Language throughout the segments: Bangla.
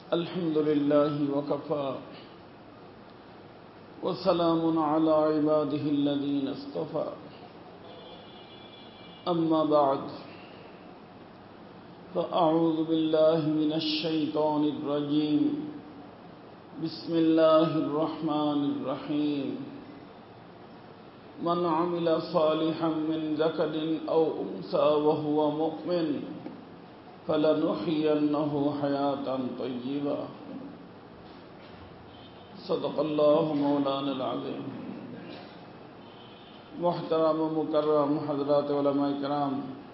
الحمد لله وكفى وسلام على عباده الذين اصطفى أما بعد فأعوذ بالله من الشيطان الرجيم بسم الله الرحمن الرحيم من عمل صالحا من ذكر أو أنثى وهو مؤمن فلنحيينه حياة طيبة صدق الله مولانا العظيم محترم و مکرم حضرات علماء کرام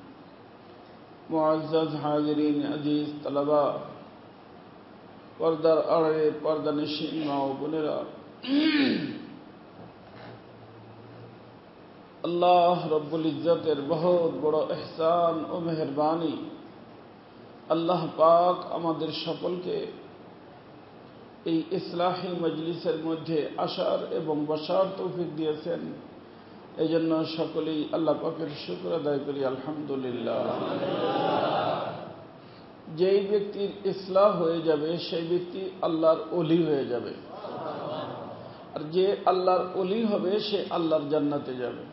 معزز حاضرین عزیز طلباء পর্দার আড়ালে পর্দানশীন মা ও বোনেরা আল্লাহ রব্বুল ইজ্জতের বহুত বড় ইহসান ও মেহেরবানি আল্লাহ পাক আমাদের সকলকে এই ইসলাহি মজলিসের মধ্যে আসার এবং বসার তৌফিক দিয়েছেন। এজন্য সকলেই আল্লাহ পাকের শুকর আদায় করি আলহামদুলিল্লাহ। যেই ব্যক্তির ইসলাহ হয়ে যাবে সেই ব্যক্তি আল্লাহর ওলি হয়ে যাবে, আর যে আল্লাহর ওলি হবে সে আল্লাহর জান্নাতে যাবে।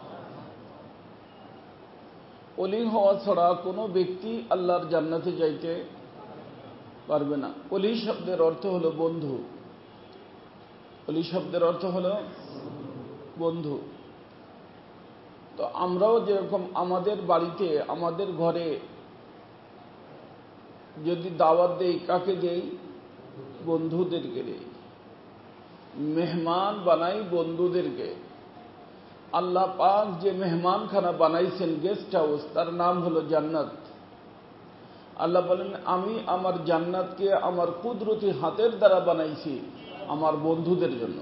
ওলি হওয়া ছাড়া কোনো ব্যক্তি আল্লাহর জান্নাতে যাইতে পারবে না। ওলি শব্দের অর্থ হলো বন্ধু। ওলি শব্দের অর্থ হলো বন্ধু। তো আমরাও যেরকম আমাদের বাড়িতে আমাদের ঘরে যদি দাওয়াত দেই, কাকে দেই? বন্ধুদেরকে দেই। মেহমান বানাই বন্ধুদেরকে। আল্লাহ পাক যে মেহমানখানা বানাইছেন, গেস্ট হাউস, তার নাম হলো জান্নাত। আল্লাহ বলেন, আমি আমার জান্নাতকে আমার কুদরতি হাতের দ্বারা বানাইছি আমার বন্ধুদের জন্য।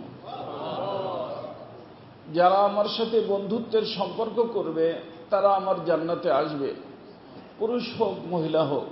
যারা আমার সাথে বন্ধুত্বের সম্পর্ক করবে তারা আমার জান্নাতে আসবে। পুরুষ হোক মহিলা হোক,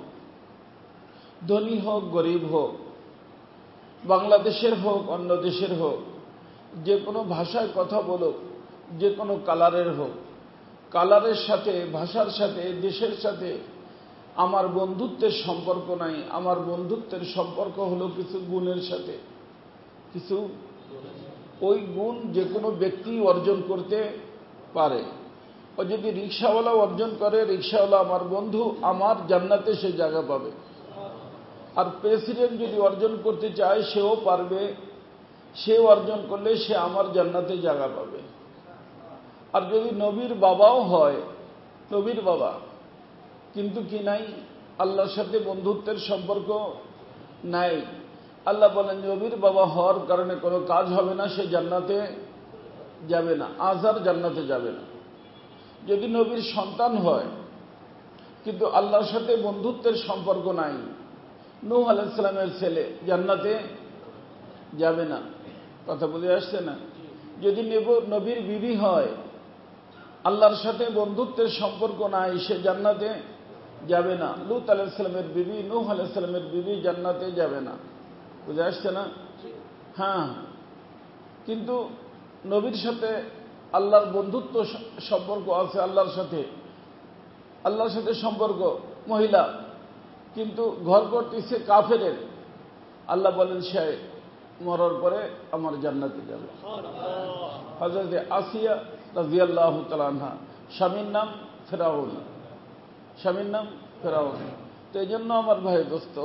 ধনী হোক গরিব হোক, বাংলাদেশের হোক অন্য দেশের হোক, যে কোনো ভাষায় কথা বলুক, যে কোনো কালারের হোক, কালারের সাথে, ভাষার সাথে, দেশের সাথে আমার বন্ধুত্বের সম্পর্ক নাই। আমার বন্ধুত্বের সম্পর্ক হলো কিছু গুণের সাথে। কিছু ওই গুণ যে কোনো ব্যক্তি অর্জন করতে পারে। ও যদি রিক্সাওয়ালা অর্জন করে, রিক্সাওয়ালা আমার বন্ধু, আমার জান্নাতে সে জায়গা পাবে। আর প্রেসিডেন্ট যদি অর্জন করতে চায় সেও পারবে, সে অর্জন করলে সে আমার জান্নাতে জায়গা পাবে। আর যদি নবীর বাবাও হয়, নবীর বাবা, কিন্তু কি নাই? আল্লাহর সাথে বন্ধুত্বের সম্পর্ক নাই। আল্লাহ বলেন, নবীর বাবা হওয়ার কারণে কোনো কাজ হবে না, সে জান্নাতে যাবে না। আজার জান্নাতে যাবে না। যদি নবীর সন্তান হয় কিন্তু আল্লাহর সাথে বন্ধুত্বের সম্পর্ক নাই, নূহ আলাইহিস সালামের ছেলে জান্নাতে যাবে না। কথা বুঝে আসছে না? যদি নবীর বিবি হয়, আল্লাহর সাথে বন্ধুত্বের সম্পর্ক নাই, সে জান্নাতে যাবে না। লূত আলাইহিস সালামের বিবি, নূহ আলাইহিস সালামের বিবি জান্নাতে যাবে না। বুঝে আসছে না? হ্যাঁ, কিন্তু নবীর সাথে আল্লাহর বন্ধুত্ব সম্পর্ক আছে। আল্লাহর সাথে সম্পর্ক মহিলা, কিন্তু ঘর করতেছে কাফেরের। আল্লাহ বলেন সে মরার পরে আমার জান্নাতে যাবে। হযরত আসিয়া রাদিয়াল্লাহু তাআলা আনহা, স্বামীর নাম ফেরাউন। স্বামীর নাম ফেরাউন। তো এই জন্য আমার ভাই দোস্ত,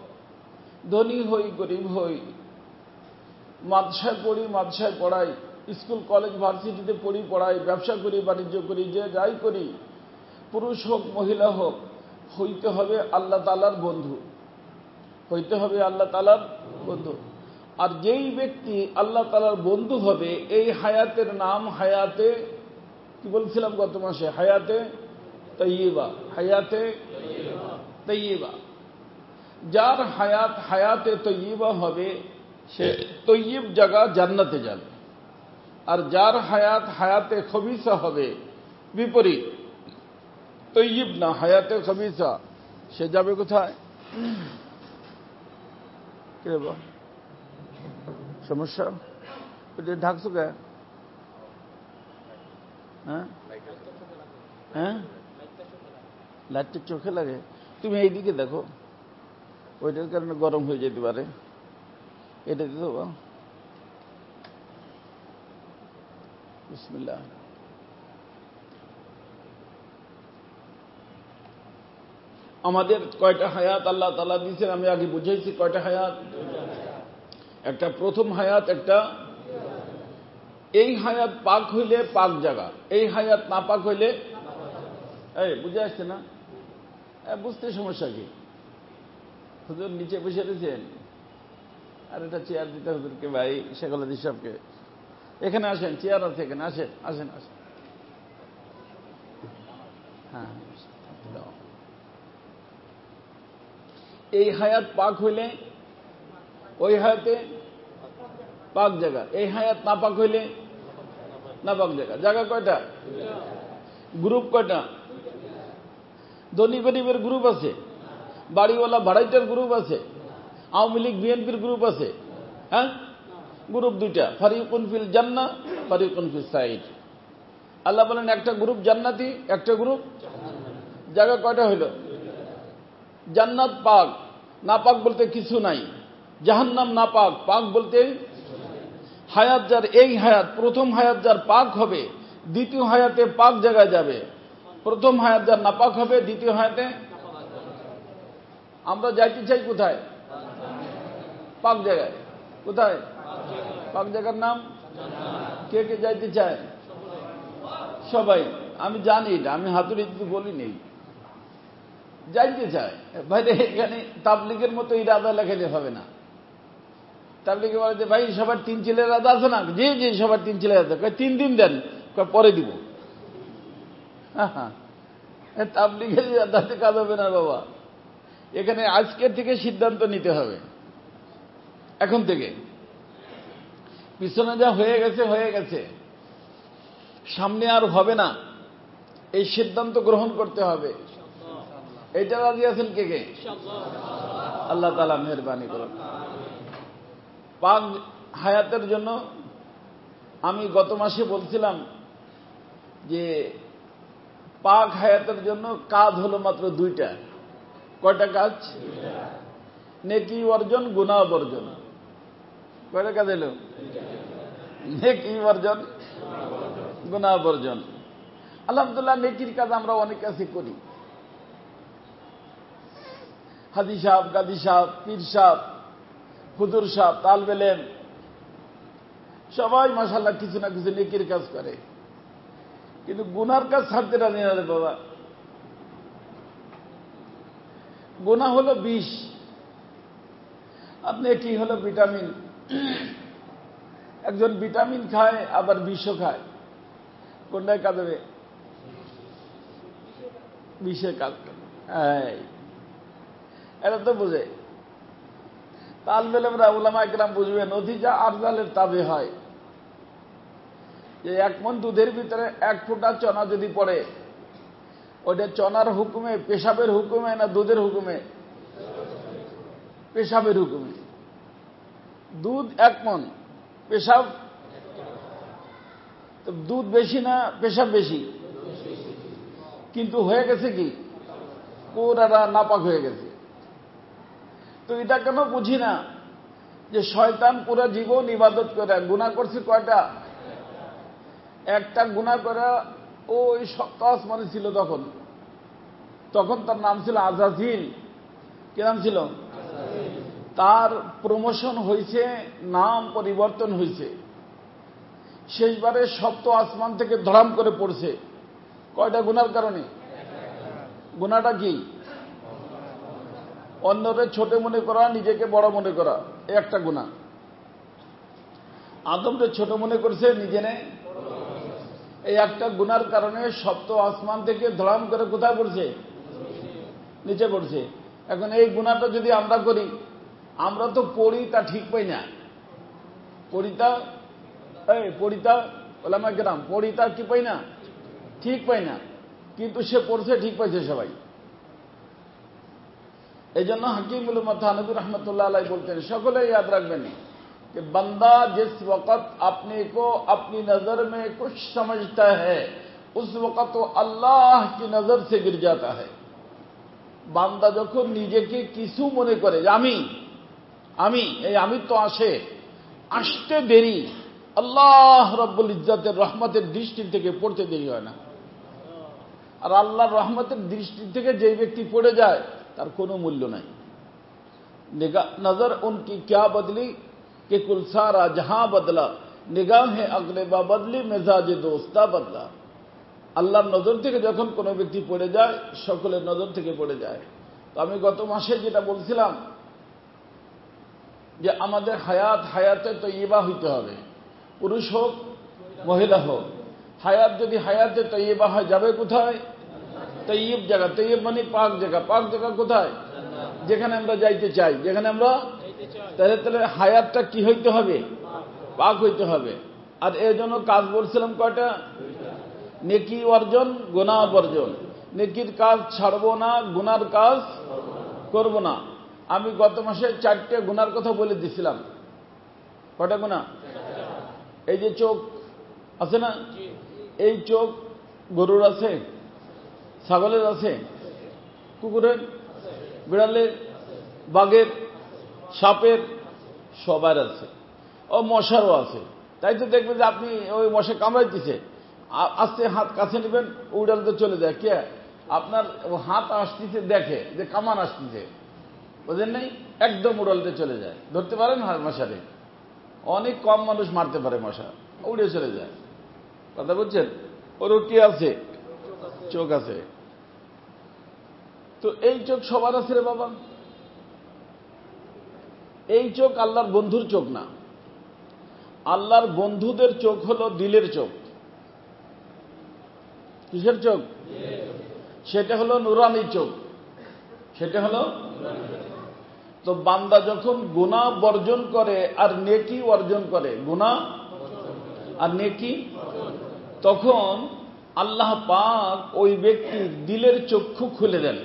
ধনী হই গরিব হই, মাদ্রাসায় পড়ি, মাদ্রাসায় পড়াই, স্কুল কলেজ ভার্সিটিতে পড়ি পড়াই, ব্যবসা করি বাণিজ্য করি, যে যাই করি, পুরুষ হোক মহিলা হোক, হইতে হবে আল্লাহ তাআলার বন্ধু। হইতে হবে আল্লাহ তাআলার বন্ধু। আর যেই ব্যক্তি আল্লাহ তাআলার বন্ধু হবে, এই হায়াতের নাম হায়াতে, কি বলছিলাম গত মাসে, হায়াতে তাইয়্যিবা। হায়াতে তাইয়্যিবা। যার হায়াত হায়াতে তাইয়্যিবা হবে সে তৈয়ব জায়গা জান্নাতে যাবে। আর যার হায়াত হায়াতে খবিসা হবে, বিপরীত, তৈয়ব না হায়াতে খবিসা, সে যাবে কোথায়? কে বা সমস্যা? এটা ঢাকছো কে? হ্যাঁ হ্যাঁ, লাইটটা চোখে লাগে। তুমি এইদিকে দেখো, ওইটার কারণে গরম হয়ে যেতে পারে। এটা দিতে হবে। বিসমিল্লাহ। আমাদের কয়টা হায়াত আল্লাহ তাআলা দিয়েছেন আমি আগে বুঝাইছি। কয়টা হায়াত? একটা প্রথম হায়াত, একটা এই হায়াত পাক হইলে পাক জায়গা, এই হায়াত না পাক হইলে বুঝে আসছে না? বুঝতে সমস্যা কি? হুজুর নিচে বসে রয়েছেন, আর এটা চেয়ার দিতে হুজুরকে, ভাই শেখ আল হাদিস সাহেবকে। এখানে আসেন, চেয়ার আছে এখানে, আসেন আসেন আসেন। হ্যাঁ, এই হায়াত পাক হইলে ওই হায়াতে পাক জায়গা, এই হায়াত না পাক হইলে না পাক জায়গা। জায়গা কয়টা? গ্রুপ কয়টা? ধনী গরিবের গ্রুপ আছে, বাড়িওয়ালা ভাড়াইটার গ্রুপ আছে, আওয়ামী লীগ বিএনপির গ্রুপ আছে। হ্যাঁ, গ্রুপ দুইটা, ফারিকুন ফিল জান্নাহ, ফারিকুন ফিস সাইর। আল্লাহ বলেন একটা গ্রুপ জান্নাতি, একটা গ্রুপ। জায়গা কয়টা হইল? জান্নাত পাক, না পাক বলতে কিছু নাই। জাহান্নাম না পাক, পাক বলতে হায়াত যার, এই হায়াত প্রথম হায়াত যার পাক হবে, দ্বিতীয় হায়াতে পাক জায়গায় যাবে। প্রথম হায়াত যার নাপাক হবে, দ্বিতীয় হায়াতে। আমরা যাইতে চাই কোথায়? পাক জায়গায়। কোথায়? পাক জায়গার নাম কে কে যাইতে চায়? সবাই। আমি জানি না, আমি হাতুড়ি দিতে বলি নেই, যাইতে চায়। ভাই এখানে তাবলিগের মতো ইরাদা লেখালে হবে না। তাবলিগে বলে যে ভাই সবার 3 ছেলের ইরাদা আছে না? জি জি সবার 3 ছেলের ইরাদা। 3 দিন দেন, পরে দিব। তাবলিগের ইরাদাতে কাজ হবে না বাবা। এখানে আজকের থেকে সিদ্ধান্ত নিতে হবে, এখন থেকে। পিছনে যা হয়ে গেছে হয়ে গেছে, সামনে আর হবে না, এই সিদ্ধান্ত গ্রহণ করতে হবে। এটা রাজি আছেন কে কে? আল্লাহ তাআলা মেহেরবানি করুন। পাক হায়াতের জন্য আমি গত মাসে বলছিলাম যে পাক হায়াতের জন্য কাজ হলো মাত্র 2টা। কয়টা কাজ? নেকি অর্জন, গুনাহ বর্জন। কয়টা কাজ এলো? নেকি অর্জন, গুনাহ বর্জন। আলহামদুলিল্লাহ, নেকির কাজ আমরা অনেক কাছে করি। হাজি সাহেব, গাজী সাহেব, পীর সাহেব, হুজুর সাহেব, তালবে ইলম, সবাই মাশাআল্লাহ কিছু না কিছু নেকির কাজ করে। কিন্তু গুনার কাজ ছাড়তে রাজি না রে বাবা। গুনাহ হলো বিষ, আর নেকি হলো ভিটামিন। একজন ভিটামিন খায়, আবার বিষও খায়। কোনটায় কাজ হবে? বিষে কাজ করে। এটা তো বুঝে। তালবে ইলমরা, উলামা ইকরাম বুঝবে। নতিজা আরজালের তাবে হয় যে 1 মণ দুধের ভিতরে 1 ফোঁটা চনা যদি পড়ে, ওইটা চনার হুকুমে, পেশাবের হুকুমে না দুধের হুকুমে? পেশাবের হুকুমে। দুধ 1 মণ, পেশাব তো দুধ বেশি না পেশাব বেশি? কিন্তু হয়ে গেছে কি, পুরাটা নাপাক হয়ে গেছে। তো এটা কেন বুঝি না যে শয়তান পুরা জীবন ইবাদত করে, গুনাহ করছে কয়টা? একটা গুনাহ করে ওই 7 আসমানে ছিল তখন। তখন তার নাম ছিল আজাজিল। কি নাম ছিল? তার প্রমোশন হয়েছে, নাম পরিবর্তন হয়েছে। শেষবারে 7 আসমান থেকে ধরাম করে পড়ছে। কয়টা গুনার কারণে? গুনাহটা কি? অন্যরে ছোট মনে করা, নিজেকে বড় মনে করা, একটা গুনাহ। আদমরে ছোট মনে করছে, নিজে নেই। এই একটা গুনার কারণে 7 আসমান থেকে ধরাম করে কোথায় পড়ছে? নিচে পড়ছে। এখন এই গুনাহটা যদি আমরা করি, আমরা তো পড়ি তা ঠিক পাই না। পড়িতা ওলামা কেরাম, পড়িতা কি পাই না? ঠিক পাই না। কিন্তু সে পড়ছে, ঠিক পাইছে সবাই। এই জন্য হাকিমুল উম্মাহ থানভী रहमतुल्लाह अलैह बोलते हैं, সকলে याद रखবেন कि बंदा जिस वक्त अपने को अपनी नजर में कुछ समझता है, उस वक्त तो अल्लाह की नजर से गिर जाता है। বান্দা যখন নিজেকে কিছু মনে করে যে আমি তো আসতে দেরি, আল্লাহ রাব্বুল ইজ্জতের রহমতের দৃষ্টি থেকে পড়তে দেরি হয় না। আর আল্লাহর রহমতের দৃষ্টি থেকে যেই ব্যক্তি পড়ে যায় তার কোনো মূল্য নাই। नजर उनकी क्या बदली कि कुल सारा जहां बदला, निगाहें अगले बा बदली मेजाज दोस्ता बदला। আল্লাহর নজর থেকে যখন কোনো ব্যক্তি পড়ে যায় সকলের নজর থেকে পড়ে যায়। তো আমি গত মাসে যেটা বলছিলাম যে আমাদের হায়াতে তৈয়বা হইতে হবে, পুরুষ হোক মহিলা হোক। হায়াত যদি হায়াতে তৈয়বা হয় যাবে কোথায়? তৈয়ব জায়গা। তৈয়ব মানে পাক জায়গা। পাক জায়গা কোথায়? যেখানে আমরা যাইতে চাই, যেখানে আমরা তাহলে হায়াতটা কি হইতে হবে? পাক হইতে হবে। আর এর জন্য কাজ বলছিলাম কয়টা? নেকি অর্জন, গুনাহ বর্জন। নেকির কাজ ছাড়বো না, গুনার কাজ করব না। আমি গত মাসে 4টে গুনার কথা বলে দিছিলাম। কয়টা গুনাহ? এই যে চোখ আছে না, এই চোখ গরুর আছে, ছাগলের আছে, কুকুরের, বিড়ালের, বাঘের, সাপের, সবার আছে। ও মশারও আছে। তাই তো দেখবেন যে আপনি ওই মশা কামড়াইতেছে, আস্তে হাত কাছে নেবেন, উড়ালতে চলে যায়। কে? আপনার হাত আসতেছে, দেখে যে কামান আসতেছে, বুঝেন নাই, একদম উড়ালতে চলে যায়। ধরতে পারেন মশারে? অনেক কম মানুষ মারতে পারে মশা, উড়ে চলে যায়। কথা বলছেন? ওরও কি আছে? চোখ আছে। তো এই চোখ সবার আছে রে বাবা। এই চোখ আল্লাহর বন্ধুর চোখ না। আল্লাহর বন্ধুদের চোখ হলো দিলের চোখ। কিসের চোখ? সেটা হলো নুরানি চোখ। সেটা হলো, তো বান্দা যখন গুনাহ বর্জন করে আর নেকি অর্জন করে, গুনাহ আর নেকি, তখন আল্লাহ পাক ওই ব্যক্তির দিলের চক্ষু খুলে দেন।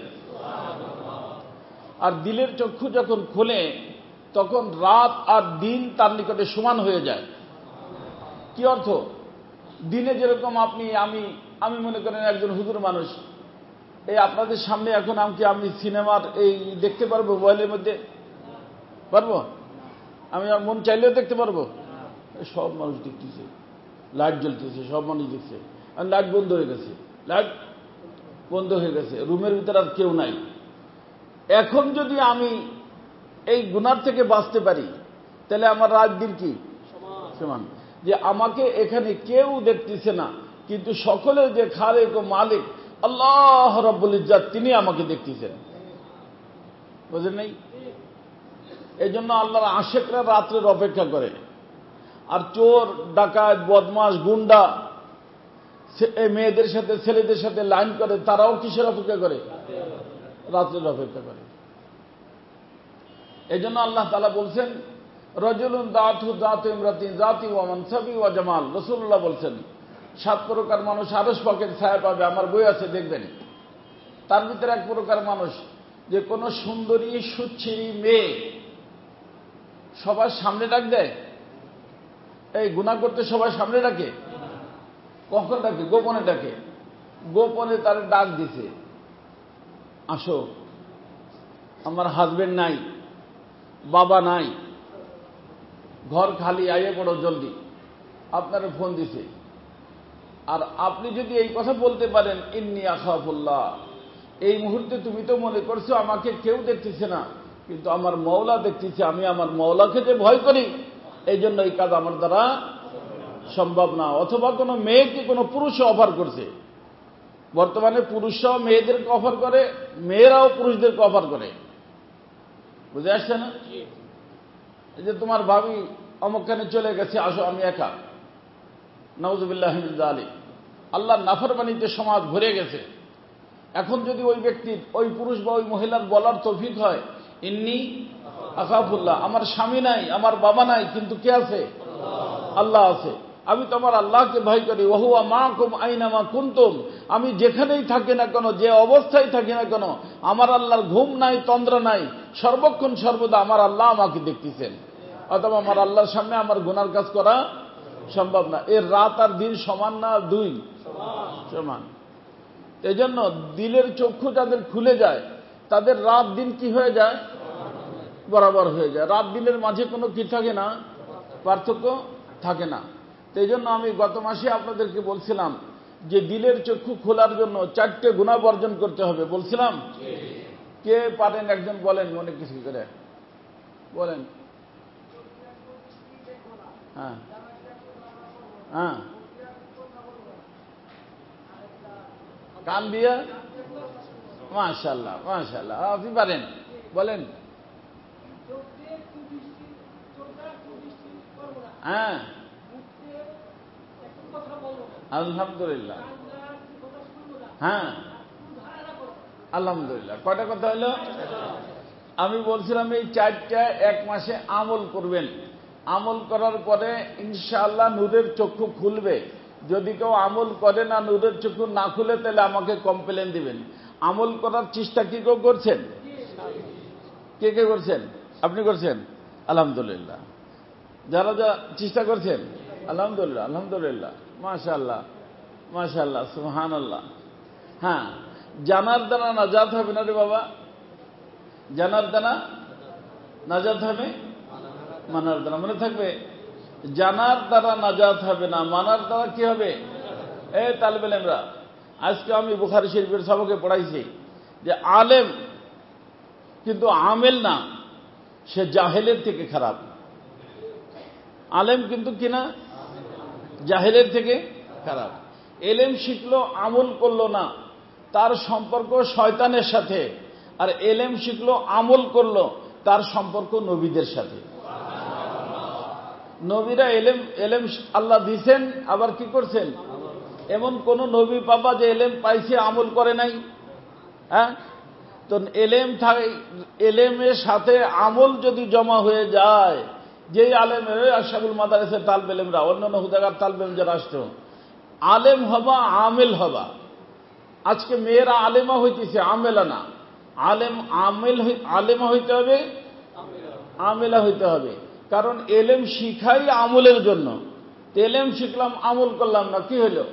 আর দিলের চক্ষু যখন খোলে তখন রাত আর দিন তার নিকটে সমান হয়ে যায়। কি অর্থ? দিনে যেরকম আমি মনে করেন একজন হুজুর মানুষ, এই আপনাদের সামনে এখন আমি সিনেমার এই দেখতে পারবো মোবাইলের মধ্যে? পারবো? আমি আর মন চাইলেও দেখতে পারবো? সব মানুষ দেখতেছে, লাইট জ্বলতেছে, সব মানুষ দেখছে, আর লাইট বন্ধ হয়ে গেছে। লাইট বন্ধ হয়ে গেছে, রুমের ভিতরে আর কেউ নাই। এখন যদি আমি এই গুনার থেকে বাঁচতে পারি তাহলে আমার রাত দিন কি সমান। যে আমাকে এখানে কেউ দেখতেছে না, কিন্তু সকলের যে খালেক ও মালিক আল্লাহ রাব্বুল ইজ্জত, তিনি আমাকে দেখতেছেন। বুঝলেন নাই? এই জন্য আল্লাহর আশেকরা রাত্রের অপেক্ষা করে। আর চোর, ডাকাত, বদমাশ, গুন্ডা মেয়েদের সাথে ছেলেদের সাথে লাইন করে, তারাও কিসের অপেক্ষা করে? রাত্রের অপেক্ষা করে। এই জন্য আল্লাহ তাআলা বলছেন, রজুলুন দাতু দাতু ইমরাতিন জাতি ওয়া মানসাবি ওয়া জামাল। রাসূলুল্লাহ বলছেন 7 প্রকার মানুষ আরশ পাকের ছায়া পাবে, আমার বই আছে দেখবেন। তার ভিতরে 1 প্রকার মানুষ, যে কোন সুন্দরী সুচ্ছিরি মেয়ে সবার সামনে ডাক দেয়। এই গুনাহ করতে সবাই সামনে ডাকে? কখন ডাকে? গোপনে ডাকে। গোপনে তার ডাক দিছে, আসো, আমার হাজবেন্ড নাই, বাবা নাই, ঘর খালি, আইয়ে পড়ো জলদি, আপনারে ফোন দিছে। আর আপনি যদি এই কথা বলতে পারেন, ইন্নী আখাফুল্লাহ, এই মুহূর্তে তুমি তো মনে করছো আমাকে কেউ দেখতেছে না, কিন্তু আমার মওলা দেখতেছে, আমি আমার মওলাকে যে ভয় করি, এই জন্য এই কাজ আমার দ্বারা সম্ভব না। অথবা কোনো মেয়েকে কোনো পুরুষও অফার করছে। বর্তমানে পুরুষরাও মেয়েদেরকে অফার করে, মেয়েরাও পুরুষদেরকে অফার করে। বুঝে আসছে না? এই যে তোমার ভাবি অমুকখানে চলে গেছে, আসো, আমি একা। নাউযুবিল্লাহি মিন যালিক। আল্লাহর নাফরমানিতে সমাজ ভরে গেছে। এখন যদি ওই ব্যক্তির, ওই পুরুষ বা ওই মহিলার বলার তৌফিক হয়, ইন্নী আখাফুল্লাহ, আমার স্বামী নাই, আমার বাবা নাই, কিন্তু কে আছে? আল্লাহ আছে। আমি তো আমার আল্লাহকে ভয় করি। ওয়া হুয়া মাআকুম আইনামা কুনতুম, আমি যেখানেই থাকি না কেন, যে অবস্থায় থাকি না কেন, আমার আল্লাহর ঘুম নাই, তন্দ্রা নাই, সর্বক্ষণ সর্বদা আমার আল্লাহ আমাকে দেখতেছেন। অথবা আমার আল্লাহর সামনে আমার গুনার কাজ করা সম্ভব না। এর রাত আর দিন সমান না? 2 সমান। এই জন্য দিলের চক্ষু যাদের খুলে যায়, তাদের রাত দিন কি হয়ে যায়, বরাবর হয়ে যায়। রাত দিনের মাঝে কোনো কি থাকে না, পার্থক্য থাকে না। তো এই জন্য আমি গত মাসে আপনাদেরকে বলছিলাম যে দিলের চক্ষু খোলার জন্য 4টে গুনাহ বর্জন করতে হবে, বলছিলাম। কে পারেন একজন বলেন, মনে কিছু করে বলেন। হ্যাঁ হ্যাঁ, কান দিয়ে, মাশাআল্লাহ মাশাআল্লাহ, আপনি পারেন, বলেন। হ্যাঁ, আলহামদুলিল্লাহ। হ্যাঁ, আলহামদুলিল্লাহ। কয়টা কথা হলো? আমি বলছিলাম এই 4টা এক মাসে আমল করবেন। আমল করার পরে ইনশাআল্লাহ নূরের চক্ষু খুলবে। যদি কেউ আমল করে না, নূরের চক্ষু না খুলে, তাহলে আমাকে কমপ্লেন দিবেন। আমল করার চেষ্টা কি কেউ করছেন? কে কে করছেন? আপনি করছেন? আলহামদুলিল্লাহ। যারা যা চেষ্টা করছেন, আলহামদুলিল্লাহ আলহামদুলিল্লাহ, মাশাআল্লাহ মাশাআল্লাহ, সুবহানাল্লাহ। হ্যাঁ, জানার দ্বারা নাজাত হবে না রে বাবা। জানার দ্বারা নাজাত হবে, মানার দ্বারা। মনে থাকবে, জানার দ্বারা নাজাত হবে না, মানার দ্বারা কি হবে? তালেবে ইলমরা, আজকে আমি বুখারী শরীফের সবকে পড়াইছি যে আলেম কিন্তু আমেল না, সে জাহেলের থেকে খারাপ। আলেম কিন্তু কিনা জাহেলের থেকে খারাপ। এলেম শিখলো, আমল করলো না, তার সম্পর্ক শয়তানের সাথে। আর এলেম শিখলো, আমল করলো, তার সম্পর্ক নবীদের সাথে। নবীরা এলেম আল্লাহ দিছেন, আবার কি করছেন? এমন কোন নবী পাবা যে এলেম পাইছে আমল করে নাই? হ্যাঁ, তো এলেমের সাথে আমল যদি জমা হয়ে যায়, যেই আলেমের আশরাফুল মাদারিসের তালবে ইলমরা, অন্যান্য হুদাগার তালবে ইলম যারা আসতো, আলেম হবা, আমেল হবা। আজকে মেয়েরা আলেমা হইতেছে, আমেলা না। আলেমা হইতে হবে, আমেলা হইতে হবে। কারণ এলেম শিখাই আমলের জন্য। এলেম শিখলাম, আমল করলাম না, কি হলো?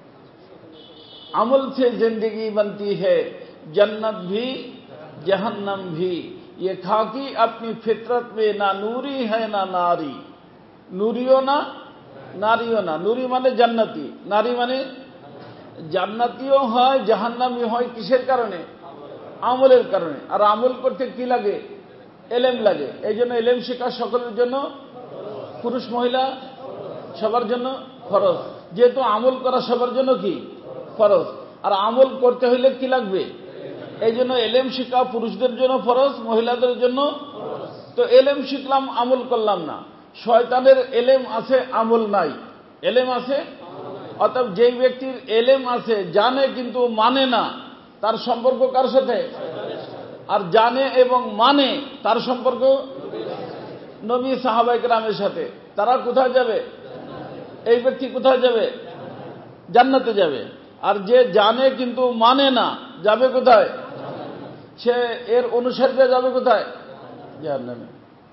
আমল से जिंदगी बनती है, जन्नत भी जहन्नम भी, ये खाकी अपनी फितरत में, ना नूरी है ना नारी। नूरियो ना, नारियो ना। नूरी माने জান্নাতি, নারী মানে জান্নাতিও হয়, জাহান্নামী হয়। কিসের কারণে? আমলের কারণে। আর আমল করতে কি লাগে? এলেম লাগে। এই জন্য এলেম শেখা সকলের জন্য, পুরুষ মহিলা সবার জন্য ফরজ। যেহেতু আমল করা সবার জন্য কি ফরজ, আর আমল করতে হইলে কি লাগবে? এই জন্য এলেম শিক্ষা পুরুষদের জন্য ফরজ, মহিলাদের জন্য। তো এলেম শিখলাম, আমল করলাম না। শয়তানের এলেম আছে, আমল নাই। এলেম আছে, অর্থাৎ যেই ব্যক্তির এলেম আছে, জানে কিন্তু মানে না, তার সম্পর্ক কার সাথে? আর জানে এবং মানে, তার সম্পর্ক নবী সাহাবায়ে কেরামের সাথে। তারা কোথায় যাবে? এই ব্যক্তি কোথায় যাবে? জান্নাতে যাবে। আর যে জানে কিন্তু মানে না, যাবে কোথায়? সে এর অনুসারীরা যাবে কোথায়? জাহান্নামে।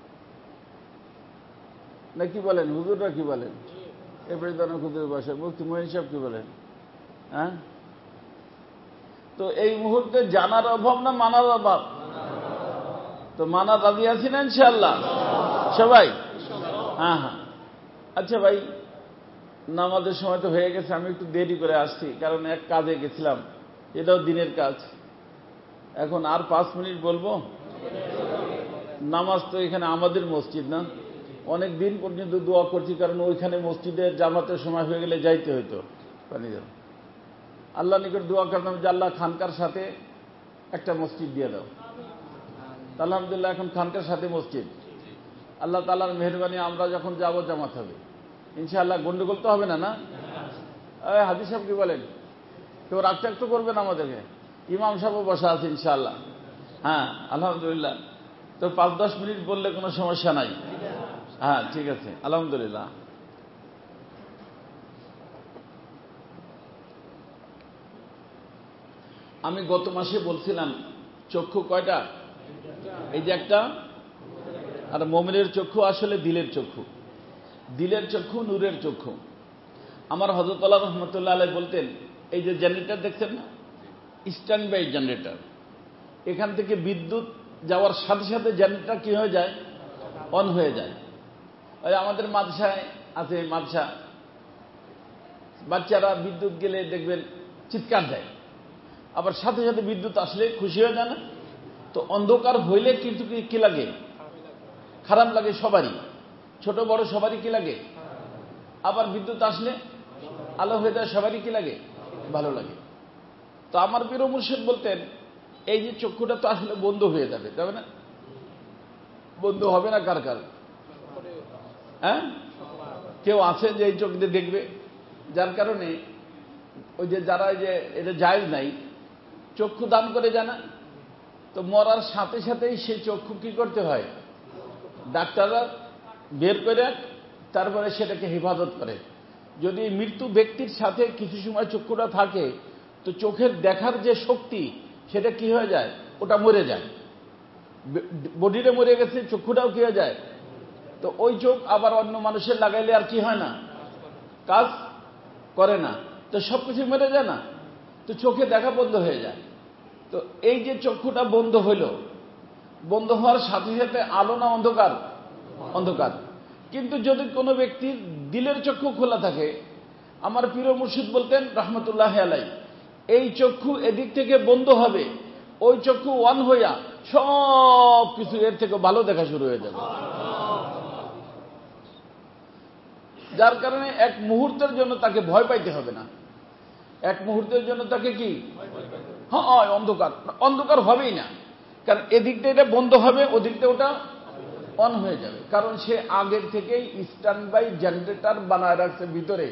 না কি বলেন হুজুররা, কি বলেন? এবারে হুজুরের বাসায় মুফতি মঈন সাহেব কি বলেন? হ্যাঁ, তো এই মুহূর্তে জানার অভাব না মানার অভাব? তো মানার রাজি আছি না ইনশাআল্লাহ সবাই? হ্যাঁ হ্যাঁ। আচ্ছা ভাই, নামাজের সময় তো হয়ে গেছে, আমি একটু দেরি করে আসছি, কারণ এক কাজে গেছিলাম, এটাও দিনের কাজ। এখন আর 5 মিনিট বলবো? নামাজ তো এখানে আমাদের মসজিদ না, অনেক দিন পর্যন্ত দোয়া করছি, কারণ ওইখানে মসজিদে জামাতের সময় হয়ে গেলে যাইতে হইতো। আল্লাহ নিকট দোয়া করতাম যে আল্লাহ খানকার সাথে একটা মসজিদ দিয়ে দাও। আলহামদুলিল্লাহ, এখন খানকার সাথে মসজিদ। আল্লাহ তাআলার মেহেরবানি, আমরা যখন যাব জামাত হবে ইনশাআল্লাহ। গন্ডগোল তো হবে না? না, হাজী সাহেব কি বলেন? কেউ রাগটাগ তো করবেন আমাদেরকে? ইমাম সাহেব বসা আছে ইনশাআল্লাহ। হ্যাঁ, আলহামদুলিল্লাহ। তো 5-10 মিনিট বললে কোনো সমস্যা নাই। হ্যাঁ, ঠিক আছে, আলহামদুলিল্লাহ। আমি গত মাসে বলছিলাম চক্ষু কয়টা? এই যে একটা। আর মুমিনের চক্ষু আসলে দিলের চক্ষু। দিলের চক্ষু নূরের চক্ষু। আমার হযরত আলী রাহমাতুল্লাহ আলাইহি বলতেন, এই যে জেনারেটর দেখছেন না, স্ট্যান্ড বাই জেনারেটর, এখান থেকে বিদ্যুৎ যাওয়ার সাথে সাথে জেনারেটরটা কি হয়ে যায়, অন হয়ে যায়। ওই আমাদের মাদ্রাসায় আছে, মাদ্রাসা বাচ্চারা বিদ্যুৎ গেলে দেখবেন চিৎকার দেয়, আবার সাথে সাথে বিদ্যুৎ আসলে খুশি হয়ে যায় না? তো অন্ধকার হইলে কিন্তু কি লাগে, খারাপ লাগে সবারই, ছোট বড় সবারই কি লাগে। আবার বিদ্যুৎ আসলে আলো হয়ে যায়, সবারই কি লাগে, ভালো লাগে। তো আমার পীর মুর্শিদ বলতেন এই যে চক্ষুটা তো আসলে বন্ধ হয়ে যাবে, তবে না? বন্ধ হবে না কার কার? হ্যাঁ, কেউ আছে যে এই চোখ দিয়ে দেখবে? যার কারণে ওই যে যারা যে এটা জায়েজ নাই, চক্ষু দান করে জানা, তো মরার সাথে সাথেই সেই চক্ষু কি করতে হয়, ডাক্তাররা বের করে তারপরে সেটাকে হেফাজত করে। যদি মৃত্যু ব্যক্তির সাথে কিছু সময় চক্ষুটা থাকে, তো চোখের দেখার যে শক্তি সেটা কি হয়ে যায়, ওটা মরে যায়। বডিটা মরে গেছে, চক্ষুটাও কি হয়ে যায়। তো ওই চোখ আবার অন্য মানুষের লাগাইলে আর কি হয় না, কাজ করে না, তো সবকিছু মরে যায় না, তো চোখে দেখা বন্ধ হয়ে যায়। তো এই যে চক্ষুটা বন্ধ হইল, বন্ধ হওয়ার সাথে সাথে আলো না অন্ধকার? অন্ধকার। কিন্তু যদি কোনো ব্যক্তির দিলের চক্ষু খোলা থাকে, আমার পীর মুর্শিদ বলতেন রহমতুল্লাহ আলাই, এই চক্ষু এদিক থেকে বন্ধ হবে, ওই চক্ষু অন হইয়া সব কিছু এর থেকে ভালো দেখা শুরু হয়ে যাবে। যার কারণে এক মুহূর্তের জন্য তাকে ভয় পাইতে হবে না, এক মুহূর্তের জন্য তাকে কি, হ্যাঁ অন্ধকার অন্ধকার হবেই না, কারণ এদিকটা এটা বন্ধ হবে, ওদিকটা ওটা অন হয়ে যাবে। কারণ সে আগের থেকেই স্ট্যান্ড বাই জেনারেটর বানায় রাখছে ভিতরে।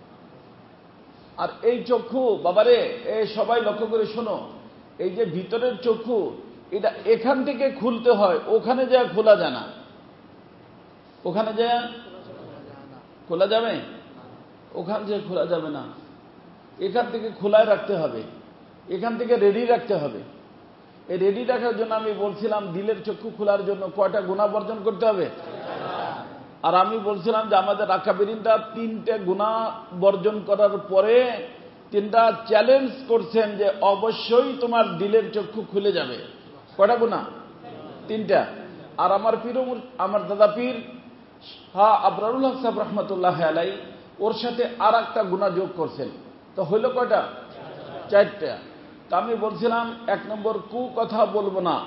আর এই চক্ষু বাবারে, এই সবাই লক্ষ্য করে শোনো, এই যে ভিতরের চক্ষু, এটা এখান থেকে খুলতে হয়, ওখানে যা খোলা যায় না। ওখানে যা খোলা যাবে, ওখান থেকে খোলা যাবে না, এখান থেকে খোলায় রাখতে হবে, এখান থেকে রেডি রাখতে হবে। এই রেডি রাখার জন্য আমি বলছিলাম দিলের চক্ষু খোলার জন্য কয়টা গুনাহ বর্জন করতে হবে। আর আমি বলছিলাম যে আমাদের আকাবিরিনরা 3টে গুনাহ বর্জন করার পরে 3টা চ্যালেঞ্জ করছেন যে অবশ্যই তোমার দিলের চক্ষু খুলে যাবে। কয়টা গুনাহ? 3টা। আর আমার পীর, আমার দাদা পীর আবরারুল হক সাহেব রহমতুল্লাহ আলাই, ওর সাথে আর একটা গুনাহ যোগ করছেন, তো হইল কয়টা? 4টা। তা আমি বলছিলাম 1 নম্বর, কথা বলবো না,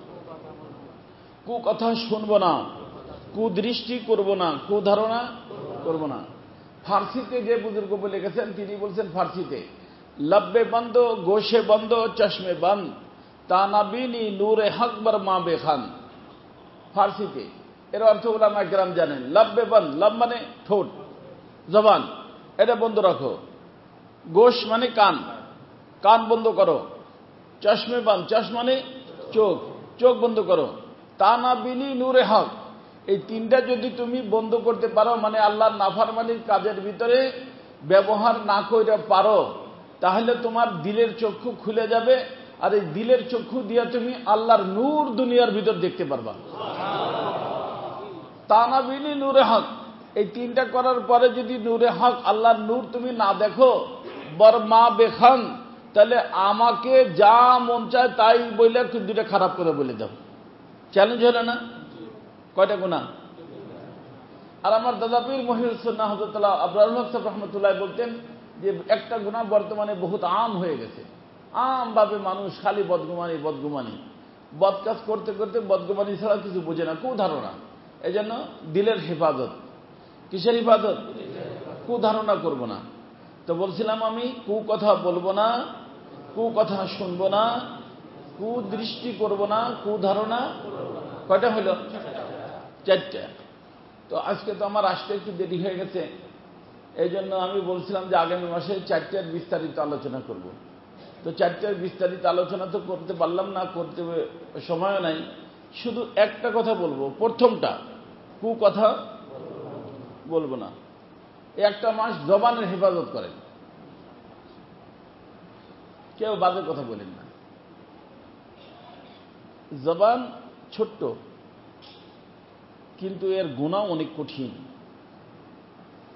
কথা শুনবো না, কুদৃষ্টি করব না, কুধারণা করব না। ফার্সিতে যে বুজুর্গ বলে গেছেন, তিনি বলছেন ফার্সিতে, লব্বে বন্ধ গোশে বন্ধ চশমে বন্ধ তানাবিনী নূরে হকবর মা বেখান। ফার্সিতে এর অর্থ উলামা কেরাম জানেন। লব্বে বন্ধ, লব মানে ঠোঁট, জবান, এটা বন্ধ রাখো। গোশ মানে কান, কান বন্ধ করো। চশমে বন্ধ, চশ মানে চোখ, চোখ বন্ধ করো। তানাবিনী নূরে হক, এই 3টা যদি তুমি বন্ধ করতে পারো, মানে আল্লাহর নাফরমানির কাজের ভিতরে ব্যবহার না করে পারো, তাহলে তোমার দিলের চক্ষু খুলে যাবে। আর এই দিলের চক্ষু দিয়ে তুমি আল্লাহর নূর দুনিয়ার ভিতর দেখতে পারবা। তানাবিনী নূরে হক, এই 3টা করার পরে যদি নূরে হক আল্লাহর নূর তুমি না দেখো, বরমা বেখান, তাহলে আমাকে যা মন চায় তাই বলে 2টা খারাপ করে বলে দাও। চ্যালেঞ্জ হলো না? কয়টা গুনাহ? আর আমার দাদা পীর মহিউদ্দিন সুন্নাহ হযরত আবরারুল হক সাহেব রহমতুল্লাহ বলতেন যে একটা গুনাহ বর্তমানে বহুত আম হয়ে গেছে, আম ভাবে মানুষ খালি বদগুমানি বদগুমানি, বদ কাজ করতে করতে বদগুমানি ছাড়া কিছু বোঝে না, কুধারণা। এই জন্য দিলের হেফাজত, কিসের হেফাজত? কুধারণা করব না। তো বলছিলাম আমি, কথা বলবো না, কথা শুনবো না, কুদৃষ্টি করব না, কুধারণা। কয়টা হইল? 4টা। তো আজকে তো আমার আসতে একটু দেরি হয়ে গেছে, এই জন্য আমি বলছিলাম যে আগামী মাসে 4টার বিস্তারিত আলোচনা করব। তো 4টার বিস্তারিত আলোচনা তো করতে পারলাম না, করতে সময় নাই। শুধু একটা কথা বলবো, প্রথমটা, কথা বলবো না। একটা মাস জবানের হেফাজত করেন, কেউ বাজে কথা বলেন না। জবান ছোট্ট, কিন্তু এর গুনাহ অনেক কঠিন।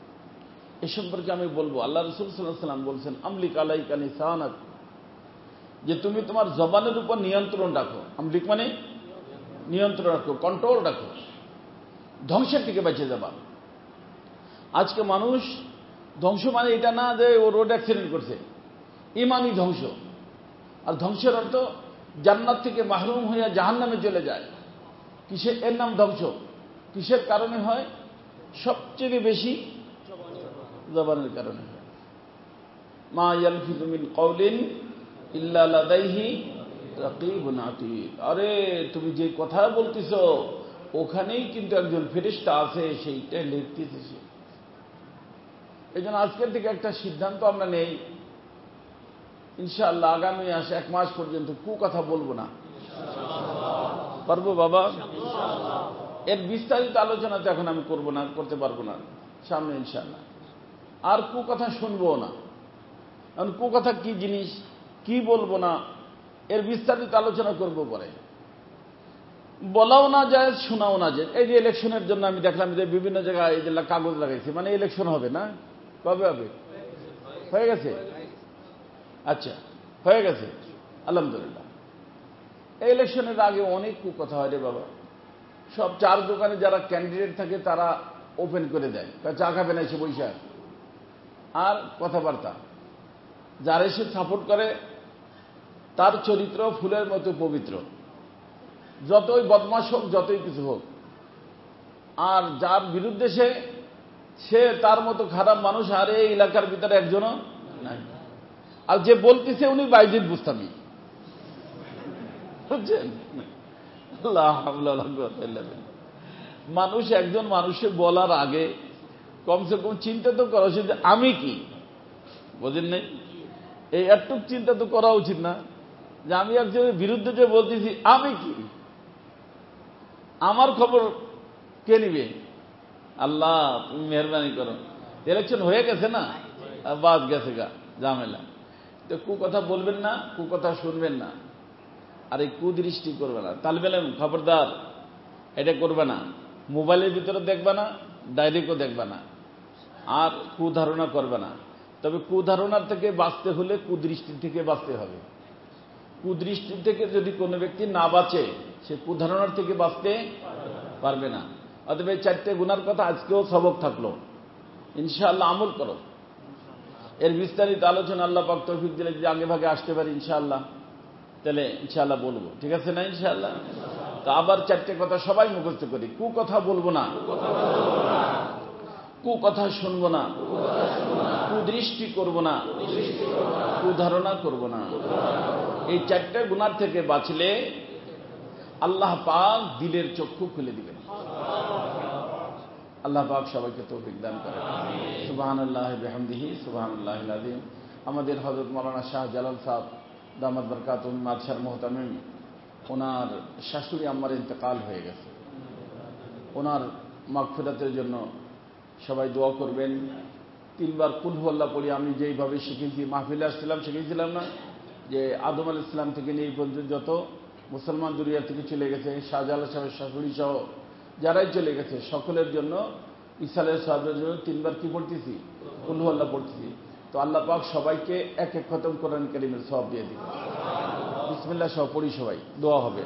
এ সম্পর্কে আমি বলবো, আল্লাহ রাসূল সাল্লাল্লাহু আলাইহি ওয়াসাল্লাম বলছেন, আমলিক আলাইকা লিসানাক, যে তুমি তোমার জবানের উপর নিয়ন্ত্রণ রাখো। আমলিক মানে নিয়ন্ত্রণ রাখো, কন্ট্রোল রাখো, ধ্বংসের দিকে বেঁচে যাবা। আজকে মানুষ ধ্বংস মানে এটা না যে ও রোড অ্যাক্সিডেন্ট করছে, ইমানই ধ্বংস। আর ধ্বংসের অর্থ জান্নাত থেকে মাহরুম হইয়া জাহান্নামে চলে যায়। কিসের এর নাম ধ্বংস? কিসের কারণে হয়? সবচেয়ে বেশি জবানের কারণে হয়। মা ইয়ালফিযু মিন কওলিন ইল্লা লাদাইহি রাকীবুন আতীদ। আরে তুমি যে কথা বলতেছো ওখানেই কিন্তু একজন ফেরেশতা আছে, সেইটাই লিখতেছে সে। এই জন্য আজকের থেকে একটা সিদ্ধান্ত আমরা নেই, ইনশাআল্লাহ আগামী 1 মাস পর্যন্ত কথা বলবো না। পারবো বাবা? এর বিস্তারিত আলোচনা তো এখন আমি করবো না, করতে পারবো না, সামনে ইনশাআল্লাহ। আর কথা শুনবো না। এখন কথা কি জিনিস, কি বলবো না, এর বিস্তারিত আলোচনা করবো পরে। বলাও না যায়, শোনাও না যায়। এই যে ইলেকশনের জন্য আমি দেখলাম যে বিভিন্ন জায়গায় এই যে কাগজ লাগাইছে, মানে ইলেকশন হবে না, কবে হবে? হয়ে গেছে? আচ্ছা, হয়ে গেছে, আলহামদুলিল্লাহ। এই ইলেকশনের আগে অনেক কথা হয় রে বাবা। সব চার দোকানে যারা ক্যান্ডিডেট থাকে তারা ওপেন করে দেয়, চা খাবে না এসে বৈশাখ, আর কথাবার্তা। যারা এসে সাপোর্ট করে তার চরিত্র ফুলের মতো পবিত্র, যতই বদমাশ হোক, যতই কিছু হোক। আর যার বিরুদ্ধে সে তার মতো খারাপ মানুষ আর এই এলাকার ভিতরে একজনও নাই। আর যে বলতেছে উনি বাইজিদ বুস্তামি, বুঝছেন? মানুষ একজন মানুষের বলার আগে কমসে কম চিন্তা তো করা উচিত, আমি কি, বোঝেন নাই? এই একটুক চিন্তা তো করা উচিত না যে আমি একজনের বিরুদ্ধে যে বলতেছি, আমি কি, আমার খবর কে নিবে? আল্লাহ তুমি মেহরবানি করো। ইলেকশন হয়ে গেছে না, বাদ গেছে গা ঝামেলা। তো কথা বলবেন না, কথা শুনবেন না, আর এই কুদৃষ্টি করবে না। তালবেলেন খবরদার, এটা করবে না। মোবাইলের ভিতরে দেখবে না, ডাইরেক্টও দেখবে না, আর কুধারণা করবে না। তবে কুধারণার থেকে বাঁচতে হলে কুদৃষ্টি থেকে বাঁচতে হবে। কুদৃষ্টি থেকে যদি কোনো ব্যক্তি না বাঁচে, সে কুধারণার থেকে বাঁচতে পারবে না। অতএব এই 4টে গুনার কথা আজকেও সবক থাকলো, ইনশাআল্লাহ আমল করো। এর বিস্তারিত আলোচনা আল্লাহ পাক তৌফিক দিলে যদি আগে ভাগে আসতে পারি ইনশাআল্লাহ, তাহলে ইনশাআল্লাহ বলবো, ঠিক আছে না? ইনশাআল্লাহ। তো আবার 4টে কথা সবাই মুখস্থ করি। কথা বলবো না, কথা শুনবো না, কুদৃষ্টি করবো না, কুধারণা করবো না। এই 4টে গুনার থেকে বাঁচলে আল্লাহ পাক দিলের চক্ষু খুলে দিবেন। আল্লাহ পাক সবাইকে তৌফিক দান করেন। সুবহানাল্লাহি বিহামদিহি সুবহানাল্লাহিল আযীম। আমাদের হযরত মাওলানা শাহ জালাল সাহেব দামাত বরকাতুহুম মাদশার মুহতামিম, ওনার শাশুড়ি আম্মার ইন্তেকাল হয়ে গেছে। ওনার মাগফিরাতের জন্য সবাই দোয়া করবেন। 3 বার কুল হুয়াল্লাহ পড়ি। আমি যেইভাবে শিখেছি, মাহফিলে আসছিলাম, শিখেছিলাম না যে আদম আলাইহিস সালাম থেকে নিয়ে এই পর্যন্ত যত মুসলমান দুনিয়া থেকে চলে গেছে, শাহজালাল সাহেবের শাশুড়ি সহ যারাই চলে গেছে, সকলের জন্য ঈসা আলাইহিস সালামের জন্য 3 বার কি পড়তেছি? কুল হুয়াল্লাহ পড়তেছি। তো আল্লাহ পাক সবাইকে এক এক খতম কোরআন কারীমের সওয়াব দিয়ে দিবেন। বিসমিল্লাহ সহ পড়ি, সবাই দোয়া হবে।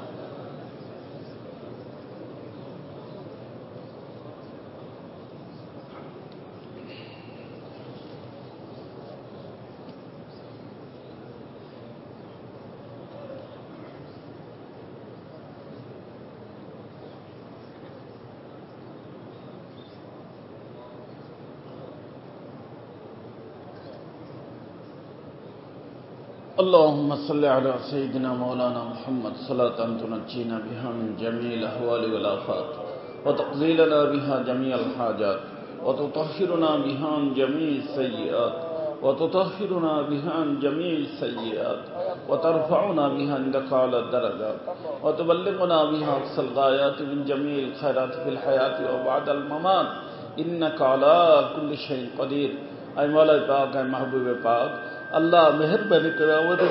اللهم صل على سيدنا مولانا محمد صلاة تنجينا بها من جميع الأهوال والآفات وتقضي لنا بها جميع الحاجات وتطهرنا بها من جميع السيئات وترفعنا بها عندك على الدرجات وتبلغنا بها أقصى الغايات من جميع الخيرات في الحياة وبعد الممات إنك على كل شيء قدير। أي مولا پاک، أي محبوب پاک, আল্লাহ মেহেরবানি করে আমাদের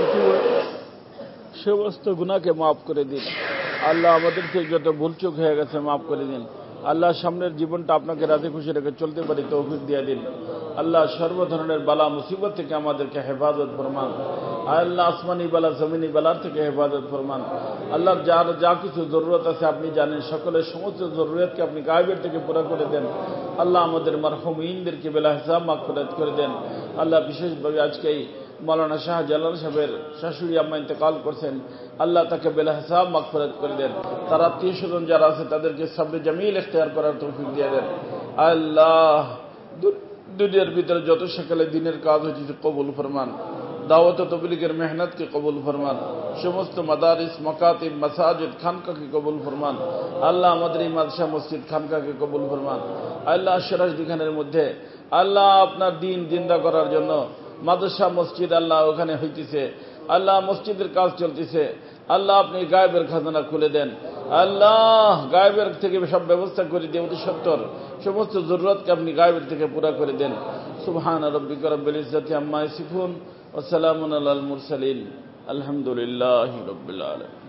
সমস্ত গুনাহকে মাফ করে দিন। আল্লাহ আমাদেরকে যত ভুলচুক হয়ে গেছে মাফ করে দিন। আল্লাহ সামনের জীবনটা আপনাকে রাজি খুশি রেখে চলতে পারি তৌফিক দিয়ে দিন। আল্লাহ সর্ব ধরনের বালা মুসিবত থেকে আমাদেরকে হেফাজত ফরমান। আল্লাহ আসমানি বালা জমিনি বালার থেকে হেফাজত ফরমান। আল্লাহ যার যা কিছু জরুরত আছে আপনি জানেন, সকলের সমস্ত জরুরতকে আপনি গায়েবের থেকে পুরা করে দেন। আল্লাহ আমাদের মারহুমিনদেরকে বেলা হিসাব মাগফিরাত করে দেন। আল্লাহ বিশেষভাবে আজকে মৌলানা শাহ জালাল সাহেবের শাশুড়ি আম্মা ইন্তেকাল করছেন, আল্লাহ তাকে বেলা হিসাব মাগফিরাত করে দেন। তার আত্মীয় স্বজন যারা আছে তাদেরকে সবরে জামিল ইখতিয়ার করার তৌফিক দিয়ে দেন। আল্লাহ দুনিয়ার ভিতরে যত সকালে দিনের কাজ হয়েছে কবুল ফরমান, দাওয়াত ও তবলিগের মেহনতকে কবুল ফরমান, সমস্ত মাদারিস মাকাতিব মাসাজিদ খানকাকে কবুল ফরমান। আল্লাহ আমাদের এই মাদ্রাসা মসজিদ খানকাকে কবুল ফরমান। আল্লাহ সিরাজদিখানের মধ্যে আল্লাহ আপনার দিন জিন্দা করার জন্য মাদ্রাসা মসজিদ আল্লাহ ওখানে হইতেছে, আল্লাহ মসজিদের কাজ চলতেছে। আল্লাহ আপনি গায়েবের খাজানা খুলে দেন। আল্লাহ গায়েবের থেকে সব ব্যবস্থা করে দিয়ে অতি সত্তর সমস্ত জরুরতকে আপনি গায়েবের থেকে পুরা করে দেন। সুবহান রাব্বিকা রাব্বিল ইজ্জাতি আম্মা ইয়াসিফুন ওয়া সালামুন আলাল মুরসালিন আলহামদুলিল্লাহি রাব্বিল আলামিন।